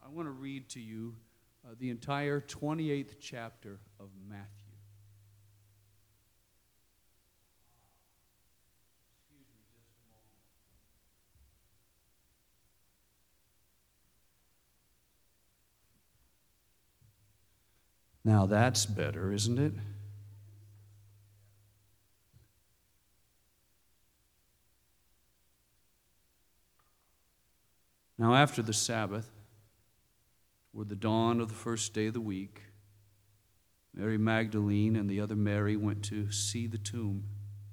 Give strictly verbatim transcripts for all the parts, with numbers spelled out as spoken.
I want to read to you uh, the entire twenty-eighth chapter of Matthew. Excuse me just a moment. Now that's better, isn't it? Now after the Sabbath, toward the dawn of the first day of the week, Mary Magdalene and the other Mary went to see the tomb.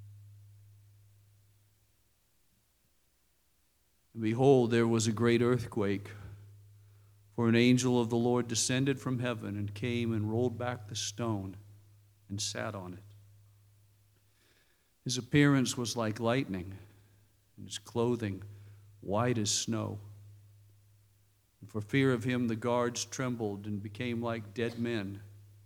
And behold, there was a great earthquake, for an angel of the Lord descended from heaven and came and rolled back the stone and sat on it. His appearance was like lightning, and his clothing white as snow. And for fear of him, the guards trembled and became like dead men.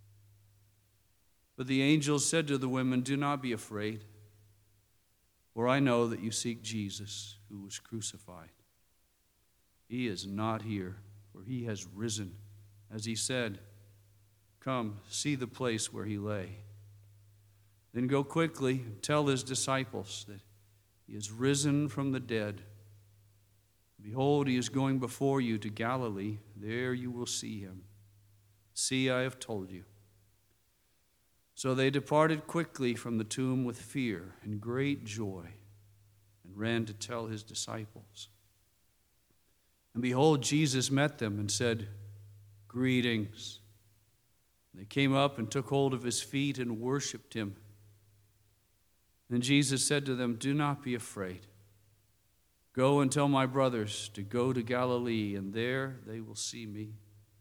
But the angel said to the women, "Do not be afraid, for I know that you seek Jesus, who was crucified. He is not here, for he has risen, as he said. Come, see the place where he lay. Then go quickly and tell his disciples that he is risen from the dead. Behold, he is going before you to Galilee. There you will see him. See, I have told you." So they departed quickly from the tomb with fear and great joy, and ran to tell his disciples. And behold, Jesus met them and said, "Greetings." They came up and took hold of his feet and worshipped him. Then Jesus said to them, "Do not be afraid. Go and tell my brothers to go to Galilee, and there they will see me."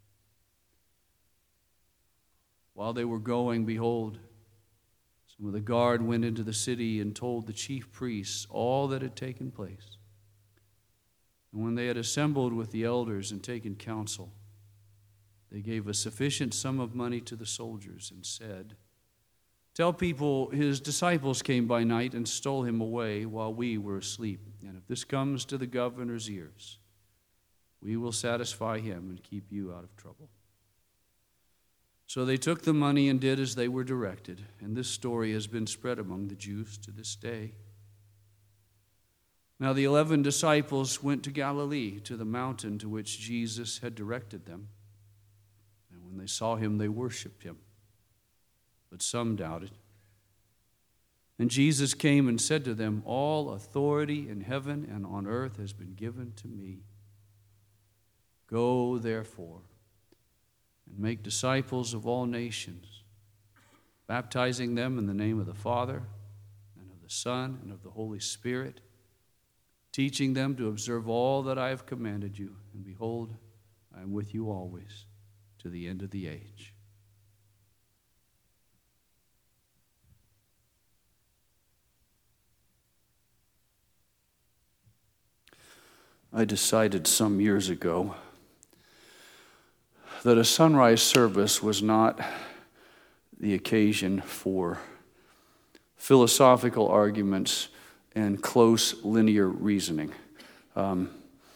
While they were going, behold, some of the guard went into the city and told the chief priests all that had taken place. And when they had assembled with the elders and taken counsel, they gave a sufficient sum of money to the soldiers and said, "Tell people his disciples came by night and stole him away while we were asleep. And if this comes to the governor's ears, we will satisfy him and keep you out of trouble." So they took the money and did as they were directed. And this story has been spread among the Jews to this day. Now the eleven disciples went to Galilee, to the mountain to which Jesus had directed them. And when they saw him, they worshipped him. But some doubted. And Jesus came and said to them, "All authority in heaven and on earth has been given to me. Go, therefore, and make disciples of all nations, baptizing them in the name of the Father, and of the Son, and of the Holy Spirit, teaching them to observe all that I have commanded you. And behold, I am with you always, to the end of the age." I decided some years ago that a sunrise service was not the occasion for philosophical arguments and close linear reasoning. Um,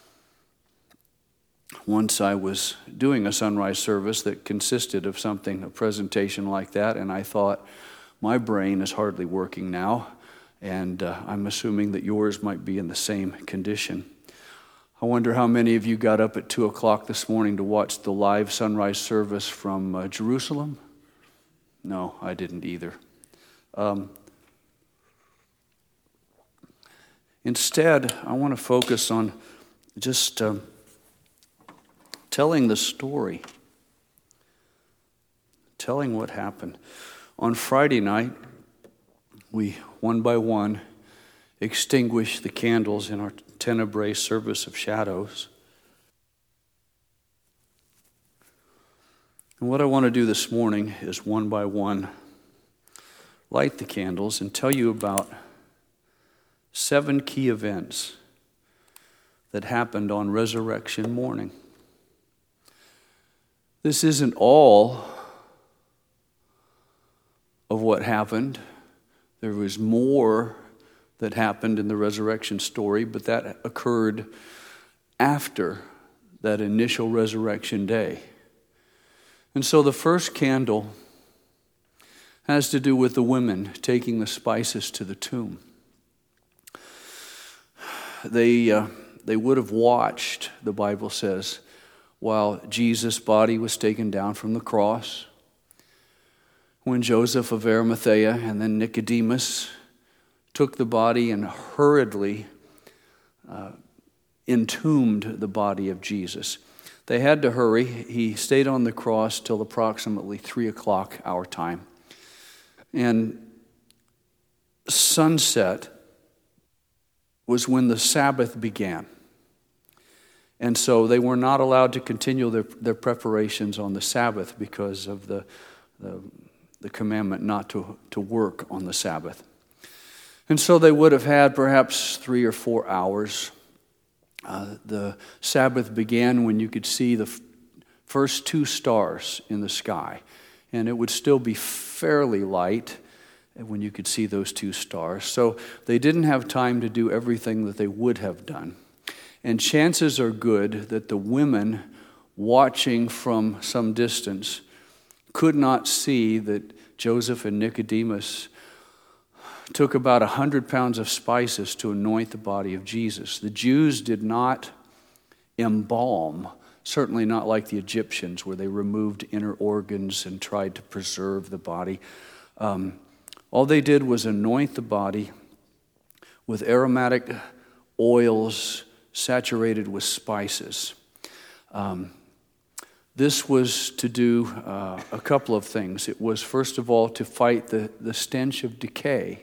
once I was doing a sunrise service that consisted of something, a presentation like that, and I thought, my brain is hardly working now, and uh, I'm assuming that yours might be in the same condition. I wonder how many of you got up at two o'clock this morning to watch the live sunrise service from uh, Jerusalem? No, I didn't either. Um, instead, I want to focus on just um, telling the story, telling what happened. On Friday night, we, one by one, extinguished the candles in our Tenebrae service of shadows. And what I want to do this morning is one by one light the candles and tell you about seven key events that happened on resurrection morning. This isn't all of what happened. There was more that happened in the resurrection story, but that occurred after that initial resurrection day. And so the first candle has to do with the women taking the spices to the tomb. They, uh, they would have watched, the Bible says, while Jesus' body was taken down from the cross, when Joseph of Arimathea and then Nicodemus took the body and hurriedly uh, entombed the body of Jesus. They had to hurry. He stayed on the cross till approximately three o'clock our time. And sunset was when the Sabbath began. And so they were not allowed to continue their, their preparations on the Sabbath because of the, the, the commandment not to, to work on the Sabbath. And so they would have had perhaps three or four hours. Uh, the Sabbath began when you could see the f- first two stars in the sky. And it would still be fairly light when you could see those two stars. So they didn't have time to do everything that they would have done. And chances are good that the women watching from some distance could not see that Joseph and Nicodemus took about a hundred pounds of spices to anoint the body of Jesus. The Jews did not embalm, certainly not like the Egyptians, where they removed inner organs and tried to preserve the body. Um, all they did was anoint the body with aromatic oils saturated with spices. Um, this was to do uh, a couple of things. It was, first of all, to fight the, the stench of decay.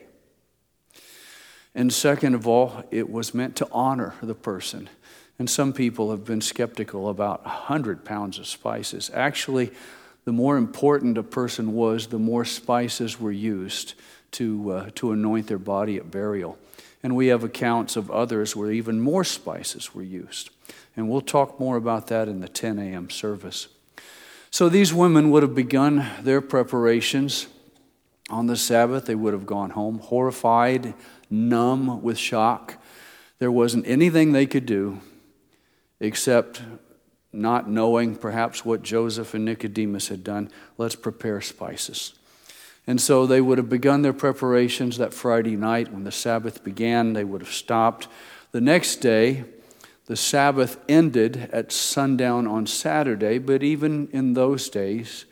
And second of all, it was meant to honor the person. And some people have been skeptical about one hundred pounds of spices. Actually, the more important a person was, the more spices were used to, uh, to anoint their body at burial. And we have accounts of others where even more spices were used. And we'll talk more about that in the ten a.m. service. So these women would have begun their preparations on the Sabbath. They would have gone home horrified, numb with shock. There wasn't anything they could do except, not knowing perhaps what Joseph and Nicodemus had done, let's prepare spices. And so they would have begun their preparations that Friday night. When the Sabbath began, they would have stopped. The next day, the Sabbath ended at sundown on Saturday, but even in those days,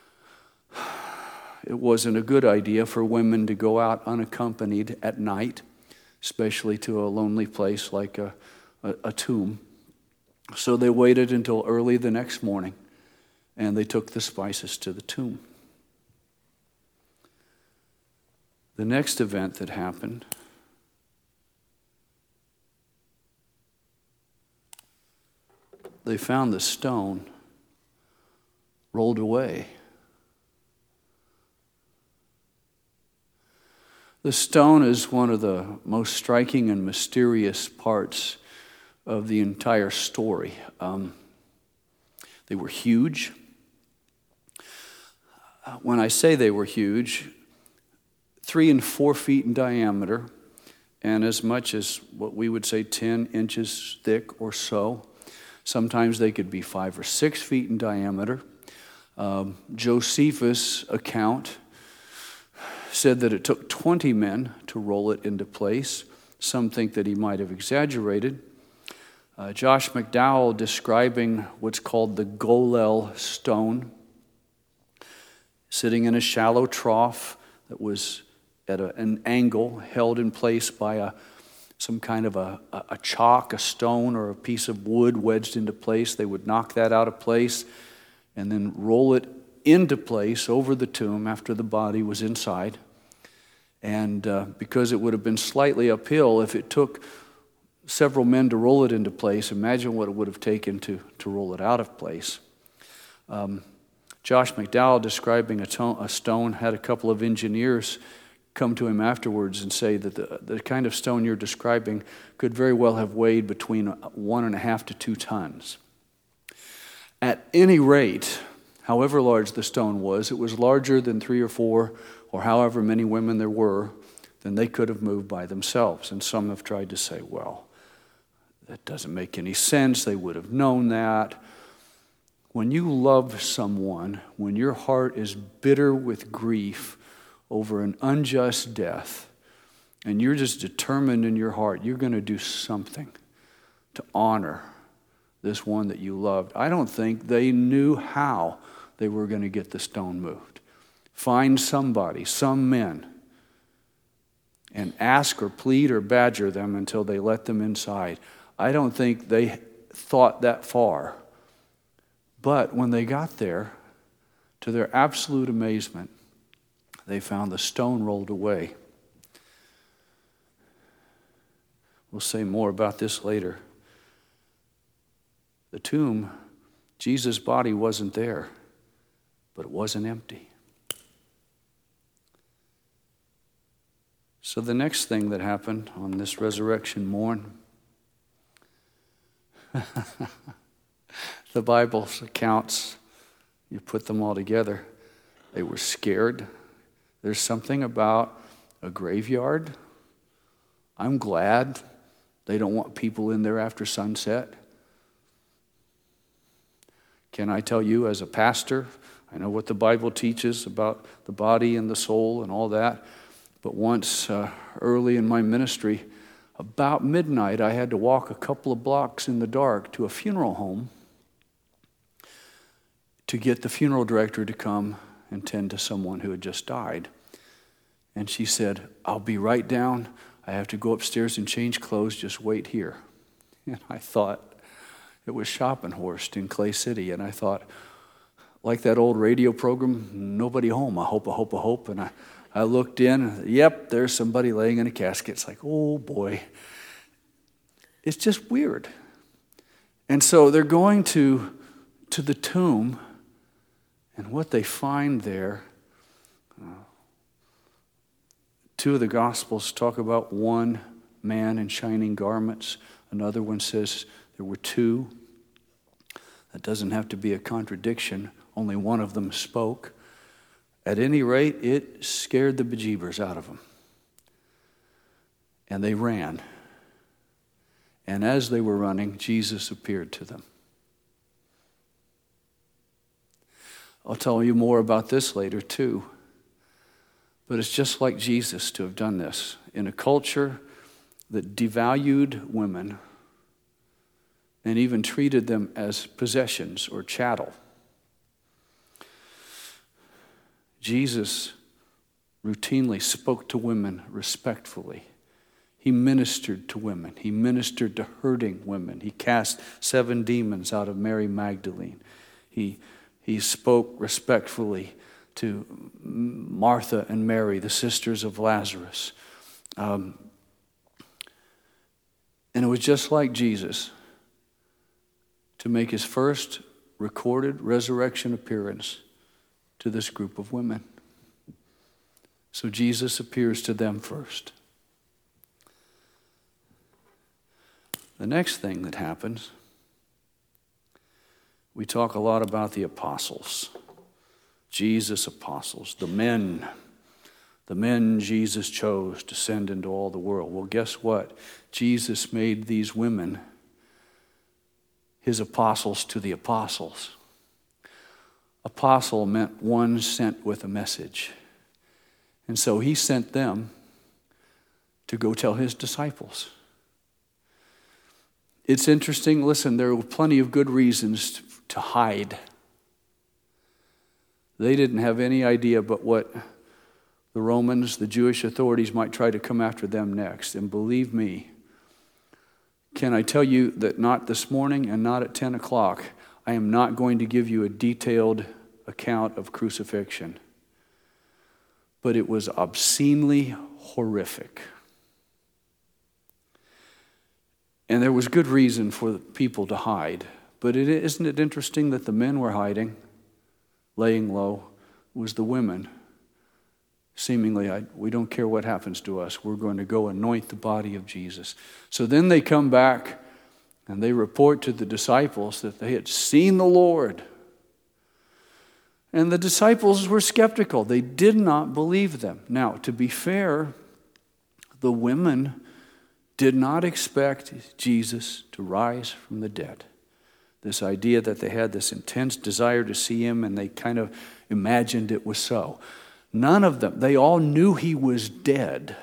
it wasn't a good idea for women to go out unaccompanied at night, especially to a lonely place like a, a, a tomb. So they waited until early the next morning, and they took the spices to the tomb. The next event that happened they found the stone rolled away. The stone is one of the most striking and mysterious parts of the entire story. Um, they were huge. When I say they were huge, three and four feet in diameter, and as much as what we would say ten inches thick or so. Sometimes they could be five or six feet in diameter. Um, Josephus' account said that it took twenty men to roll it into place. Some think that he might have exaggerated. Uh, Josh McDowell, describing what's called the Golel stone, sitting in a shallow trough that was at a, an angle, held in place by a some kind of a, a chalk, a stone, or a piece of wood wedged into place. They would knock that out of place and then roll it into place over the tomb after the body was inside. And uh, because it would have been slightly uphill, if it took several men to roll it into place, imagine what it would have taken to, to roll it out of place. Um, Josh McDowell, describing a, to- a stone, had a couple of engineers come to him afterwards and say that the, the kind of stone you're describing could very well have weighed between one and a half to two tons. At any rate, however large the stone was, it was larger than three or four or however many women there were, then they could have moved by themselves. And some have tried to say, well, that doesn't make any sense. They would have known that. When you love someone, when your heart is bitter with grief over an unjust death, and you're just determined in your heart, you're going to do something to honor this one that you loved. I don't think they knew how they were going to get the stone moved. Find somebody, some men, and ask or plead or badger them until they let them inside. I don't think they thought that far. But when they got there, to their absolute amazement, they found the stone rolled away. We'll say more about this later. The tomb, Jesus' body wasn't there, but it wasn't empty. So the next thing that happened on this resurrection morn, the Bible's accounts, you put them all together, they were scared. There's something about a graveyard. I'm glad they don't want people in there after sunset. Can I tell you, as a pastor, I know what the Bible teaches about the body and the soul and all that, but once uh, early in my ministry, about midnight, I had to walk a couple of blocks in the dark to a funeral home to get the funeral director to come and tend to someone who had just died. And she said, I'll be right down. I have to go upstairs and change clothes. Just wait here. And I thought, it was Schopenhorst in Clay City. And I thought, like that old radio program, nobody home. I hope, I hope, I hope. And I, I looked in. Yep, there's somebody laying in a casket. It's like, oh, boy. It's just weird. And so they're going to, to the tomb. And what they find there, uh, two of the Gospels talk about one man in shining garments. Another one says there were two. That doesn't have to be a contradiction. Only one of them spoke. At any rate, it scared the bejeebers out of them. And they ran. And as they were running, Jesus appeared to them. I'll tell you more about this later too. But it's just like Jesus to have done this. In a culture that devalued women and even treated them as possessions or chattel, Jesus routinely spoke to women respectfully. He ministered to women. He ministered to hurting women. He cast seven demons out of Mary Magdalene. He He spoke respectfully to Martha and Mary, the sisters of Lazarus. Um, and it was just like Jesus to make his first recorded resurrection appearance to this group of women. So Jesus appears to them first. The next thing that happens, we talk a lot about the apostles, Jesus' apostles, the men, the men Jesus chose to send into all the world. Well, guess what? Jesus made these women his apostles to the apostles. Apostle meant one sent with a message. And so he sent them to go tell his disciples. It's interesting, listen, there were plenty of good reasons to, to hide. They didn't have any idea but what the Romans, the Jewish authorities might try to come after them next. And believe me, can I tell you that not this morning and not at ten o'clock, I am not going to give you a detailed account of crucifixion. But it was obscenely horrific. And there was good reason for the people to hide. But it, isn't it interesting that the men were hiding, laying low, was the women. Seemingly, I, we don't care what happens to us. We're going to go anoint the body of Jesus. So then they come back and they report to the disciples that they had seen the Lord. And the disciples were skeptical. They did not believe them. Now, to be fair, the women did not expect Jesus to rise from the dead. This idea that they had this intense desire to see him and they kind of imagined it was so. None of them, they all knew he was dead.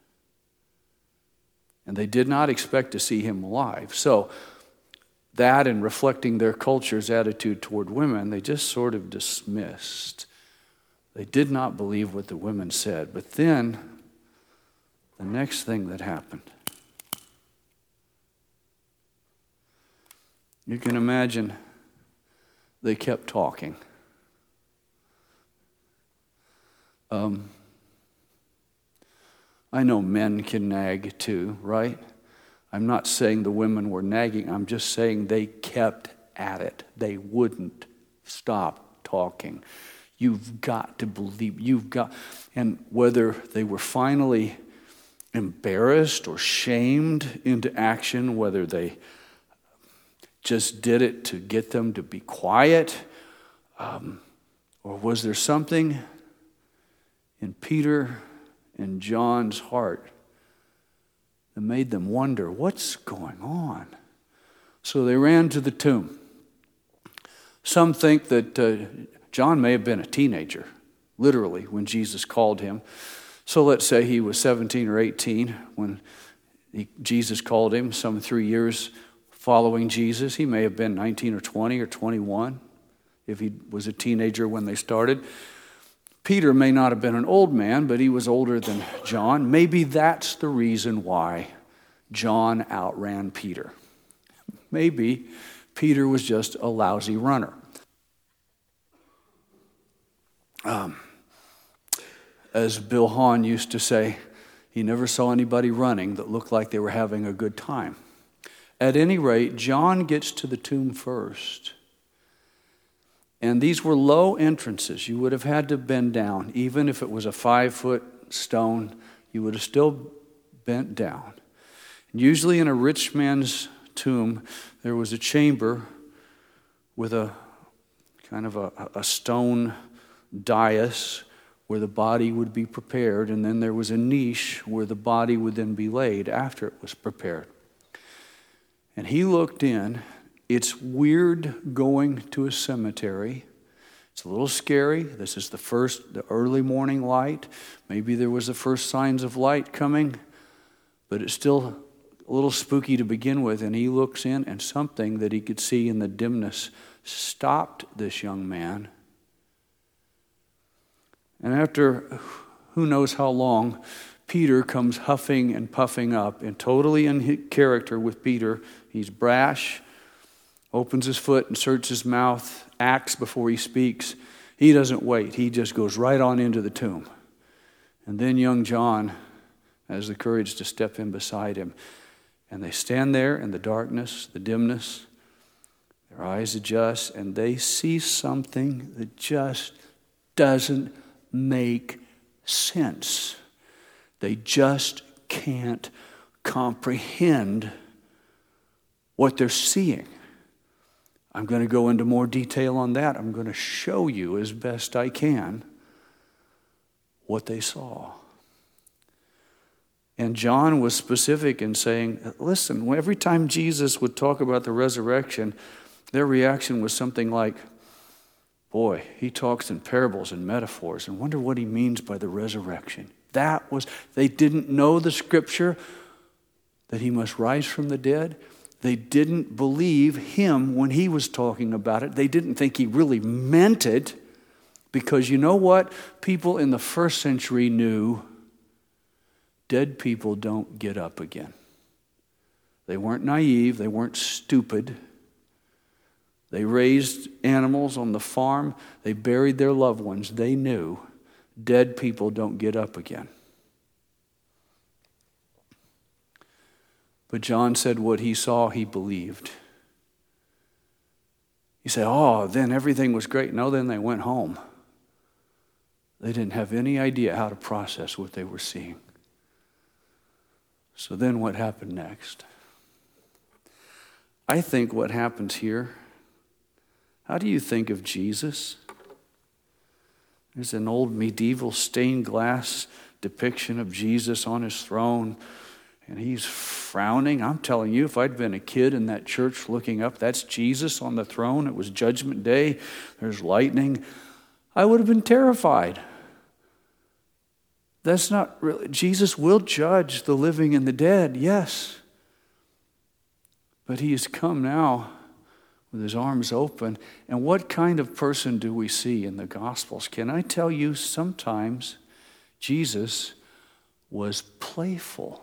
And they did not expect to see him alive. So that and reflecting their culture's attitude toward women, they just sort of dismissed. They did not believe what the women said. But then, the next thing that happened, you can imagine they kept talking. Um, I know men can nag too, right? I'm not saying the women were nagging. I'm just saying they kept at it. They wouldn't stop talking. You've got to believe. You've got, and whether they were finally embarrassed or shamed into action, whether they just did it to get them to be quiet, um, or was there something in Peter and John's heart that made them wonder, what's going on? So they ran to the tomb. Some think that uh, John may have been a teenager, literally, when Jesus called him. So let's say he was seventeen or eighteen when he, Jesus called him, some three years following Jesus. He may have been nineteen or twenty or twenty-one if he was a teenager when they started. Peter may not have been an old man, but he was older than John. Maybe that's the reason why John outran Peter. Maybe Peter was just a lousy runner. Um, as Bill Hahn used to say, he never saw anybody running that looked like they were having a good time. At any rate, John gets to the tomb first. And these were low entrances. You would have had to bend down. Even if it was a five-foot stone, you would have still bent down. Usually in a rich man's tomb, there was a chamber with a kind of a, a stone dais where the body would be prepared, and then there was a niche where the body would then be laid after it was prepared. And he looked in. It's weird going to a cemetery. It's a little scary. This is the first, the early morning light. Maybe there was the first signs of light coming, but it's still a little spooky to begin with. And he looks in, and something that he could see in the dimness stopped this young man. And after who knows how long, Peter comes huffing and puffing up, and totally in character with Peter. He's brash, opens his foot, inserts his mouth, acts before he speaks. He doesn't wait. He just goes right on into the tomb. And then young John has the courage to step in beside him. And they stand there in the darkness, the dimness. Their eyes adjust, and they see something that just doesn't make sense. They just can't comprehend what they're seeing. I'm going to go into more detail on that. I'm going to show you as best I can what they saw. And John was specific in saying, listen, every time Jesus would talk about the resurrection, their reaction was something like, boy, he talks in parables and metaphors, and wonder what he means by the resurrection. That was, they didn't know the scripture that he must rise from the dead. They didn't believe him when he was talking about it. They didn't think he really meant it, because you know what? People in the first century knew dead people don't get up again. They weren't naive. They weren't stupid. They raised animals on the farm. They buried their loved ones. They knew dead people don't get up again. But John said what he saw, he believed. You say, oh, then everything was great. No, then they went home. They didn't have any idea how to process what they were seeing. So then what happened next? I think what happens here, how do you think of Jesus? There's an old medieval stained glass depiction of Jesus on his throne, And he's frowning. I'm telling you, if I'd been a kid in that church looking up, that's Jesus on the throne. It was Judgment Day. There's lightning. I would have been terrified. That's not really, Jesus will judge the living and the dead, yes. But he has come now with his arms open. And what kind of person do we see in the Gospels? Can I tell you, sometimes Jesus was playful.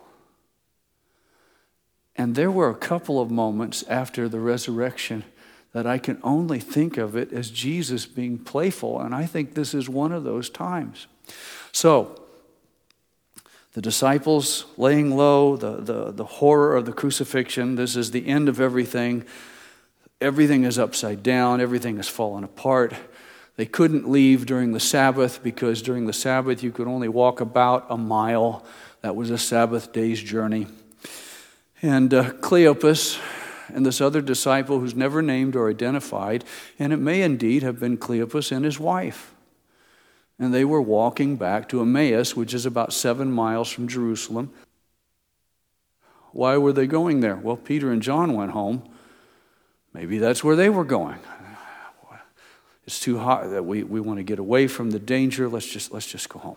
And there were a couple of moments after the resurrection that I can only think of it as Jesus being playful. And I think this is one of those times. So, the disciples laying low, the, the, the horror of the crucifixion, this is the end of everything. Everything is upside down. Everything has fallen apart. They couldn't leave during the Sabbath because during the Sabbath you could only walk about a mile. That was a Sabbath day's journey. And uh, Cleopas and this other disciple who's never named or identified, and it may indeed have been Cleopas and his wife. And they were walking back to Emmaus, which is about seven miles from Jerusalem. Why were they going there? Well, Peter and John went home. Maybe that's where they were going. It's too hot that we, we want to get away from the danger. Let's just, let's just go home.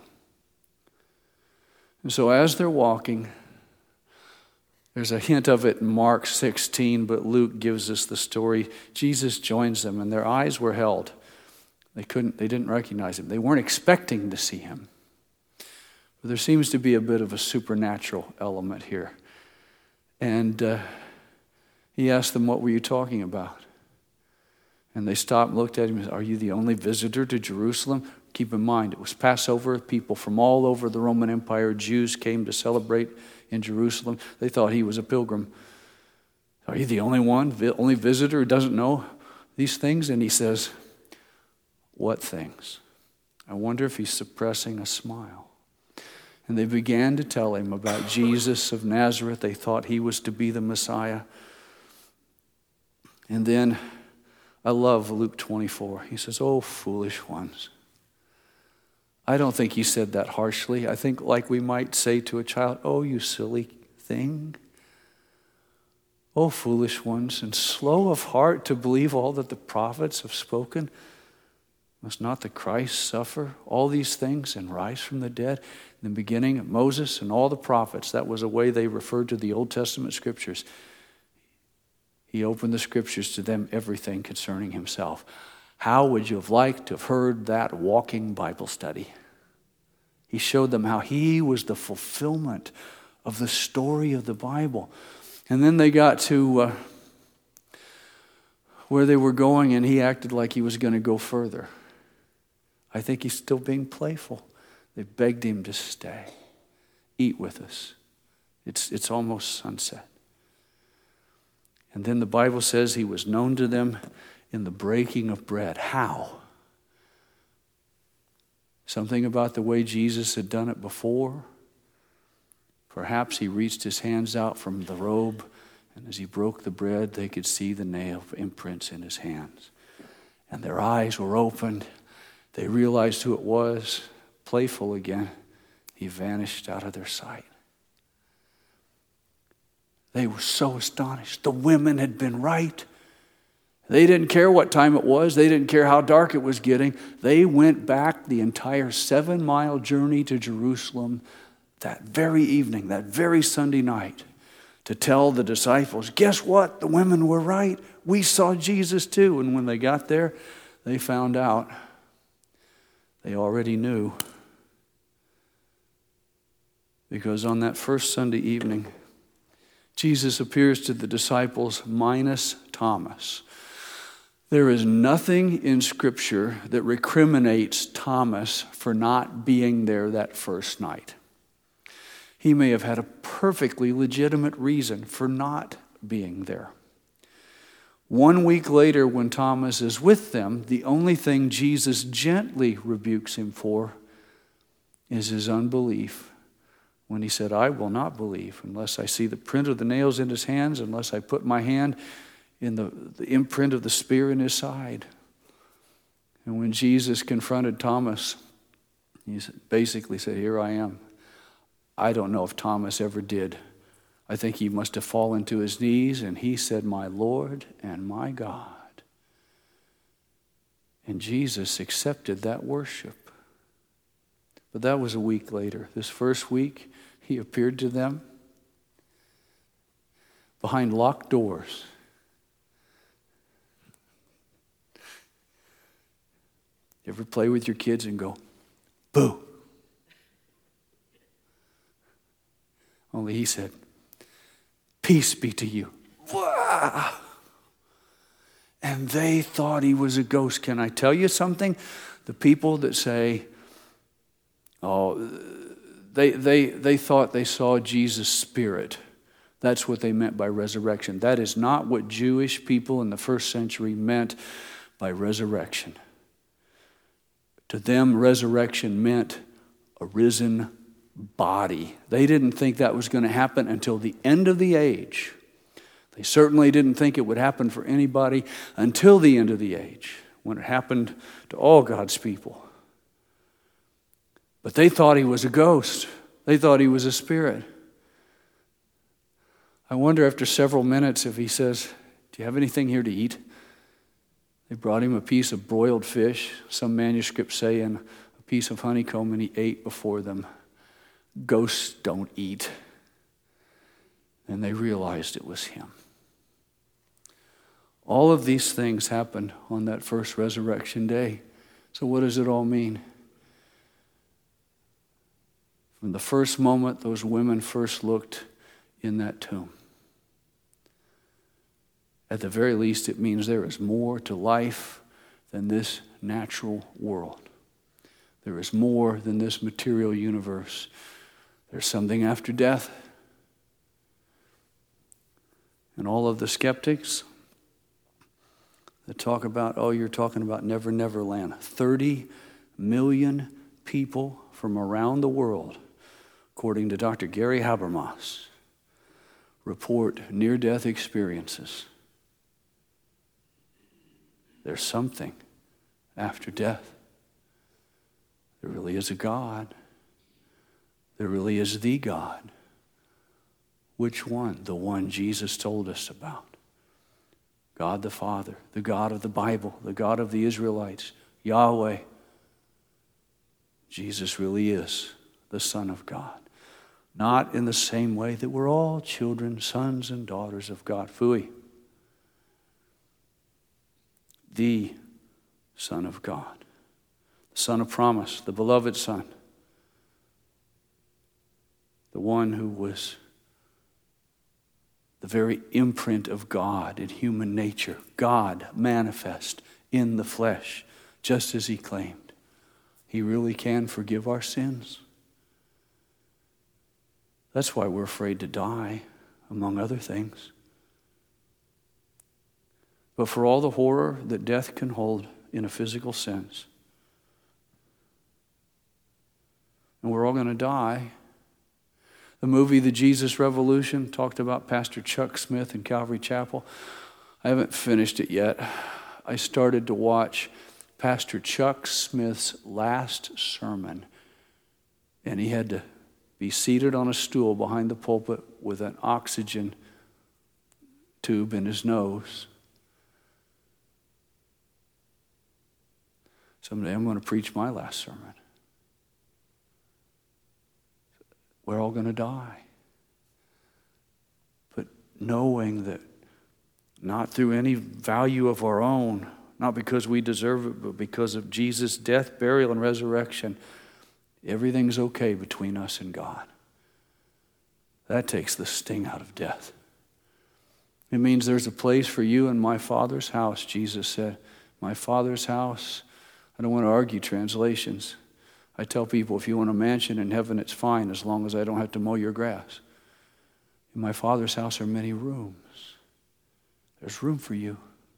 And so as they're walking, there's a hint of it in Mark sixteen, but Luke gives us the story. Jesus joins them, and their eyes were held. They couldn't, they didn't recognize him. They weren't expecting to see him. But there seems to be a bit of a supernatural element here. And uh, he asked them, what were you talking about? And they stopped and looked at him and said, are you the only visitor to Jerusalem? Keep in mind, it was Passover. People from all over the Roman Empire, Jews, came to celebrate in Jerusalem. They thought he was a pilgrim. Are you the only one, the only visitor who doesn't know these things? And he says, what things? I wonder if he's suppressing a smile. And they began to tell him about Jesus of Nazareth. They thought he was to be the Messiah. And then, I love Luke twenty-four. He says, oh, foolish ones. I don't think he said that harshly. I think like we might say to a child, oh, you silly thing. Oh, foolish ones, and slow of heart to believe all that the prophets have spoken. Must not the Christ suffer all these things and rise from the dead? In the beginning, Moses and all the prophets, that was a way they referred to the Old Testament scriptures. He opened the scriptures to them, everything concerning himself. How would you have liked to have heard that walking Bible study? He showed them how he was the fulfillment of the story of the Bible. And then they got to uh, where they were going, and he acted like he was going to go further. I think he's still being playful. They begged him to stay, eat with us. It's, it's almost sunset. And then the Bible says he was known to them in the breaking of bread. How? Something about the way Jesus had done it before. Perhaps he reached his hands out from the robe, and as he broke the bread, they could see the nail imprints in his hands. And their eyes were opened. They realized who it was. Playful again, he vanished out of their sight. They were so astonished. The women had been right. They didn't care what time it was. They didn't care how dark it was getting. They went back the entire seven-mile journey to Jerusalem that very evening, that very Sunday night, to tell the disciples, guess what? The women were right. We saw Jesus too. And when they got there, they found out. They already knew. Because on that first Sunday evening, Jesus appears to the disciples minus Thomas. There is nothing in Scripture that recriminates Thomas for not being there that first night. He may have had a perfectly legitimate reason for not being there. One week later, when Thomas is with them, the only thing Jesus gently rebukes him for is his unbelief. When he said, I will not believe unless I see the print of the nails in his hands, unless I put my hand in the, the imprint of the spear in his side. And when Jesus confronted Thomas, he basically said, here I am. I don't know if Thomas ever did I think he must have fallen to his knees and he said, "My Lord and my God." And Jesus accepted that worship. But that was a week later. This first week, he appeared to them behind locked doors. You ever play with your kids and go, "Boo"? Only he said, "Peace be to you." Wow. And they thought he was a ghost. Can I tell you something? The people that say, oh, they, they, they thought they saw Jesus' spirit. That's what they meant by resurrection. That is not what Jewish people in the first century meant by resurrection. To them, resurrection meant a risen body. They didn't think that was going to happen until the end of the age. They certainly didn't think it would happen for anybody until the end of the age, when it happened to all God's people. But they thought he was a ghost. They thought he was a spirit. I wonder after several minutes if he says, "Do you have anything here to eat?" They brought him a piece of broiled fish, some manuscripts say, and a piece of honeycomb, and he ate before them. Ghosts don't eat. And they realized it was him. All of these things happened on that first resurrection day. So what does it all mean? From the first moment those women first looked in that tomb, at the very least, it means there is more to life than this natural world. There is more than this material universe. There's something after death. And all of the skeptics that talk about, oh, you're talking about Never Never Land. thirty million people from around the world, according to Doctor Gary Habermas, report near-death experiences. There's something after death. There really is a God. There really is the God. Which one? The one Jesus told us about. God the Father, the God of the Bible, the God of the Israelites, Yahweh. Jesus really is the Son of God. Not in the same way that we're all children, sons and daughters of God. Phooey. The Son of God. The Son of promise, the beloved Son. The one who was the very imprint of God in human nature. God manifest in the flesh, just as he claimed. He really can forgive our sins. That's why we're afraid to die, among other things. But for all the horror that death can hold in a physical sense, and we're all going to die. The movie The Jesus Revolution talked about Pastor Chuck Smith in Calvary Chapel. I haven't finished it yet. I started to watch Pastor Chuck Smith's last sermon, and he had to be seated on a stool behind the pulpit with an oxygen tube in his nose. Someday I'm going to preach my last sermon. We're all going to die. But knowing that not through any value of our own, not because we deserve it, but because of Jesus' death, burial, and resurrection, everything's okay between us and God. That takes the sting out of death. It means there's a place for you in my Father's house, Jesus said. My Father's house. I don't want to argue translations. I tell people, if you want a mansion in heaven, it's fine as long as I don't have to mow your grass. In my Father's house are many rooms. There's room for you.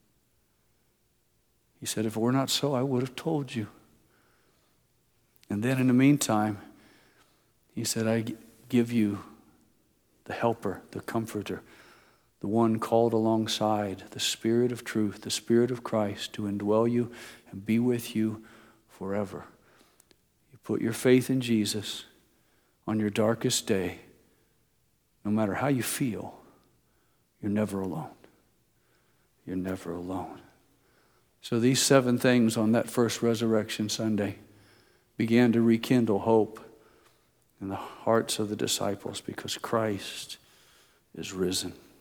He said, if it were not so, I would have told you. And then in the meantime, he said, I give you the helper, the comforter, the one called alongside, the Spirit of truth, the Spirit of Christ to indwell you and be with you forever. Put your faith in Jesus on your darkest day. no matter how you feel, you're never alone. You're never alone. So these seven things on that first Resurrection Sunday began to rekindle hope in the hearts of the disciples because Christ is risen.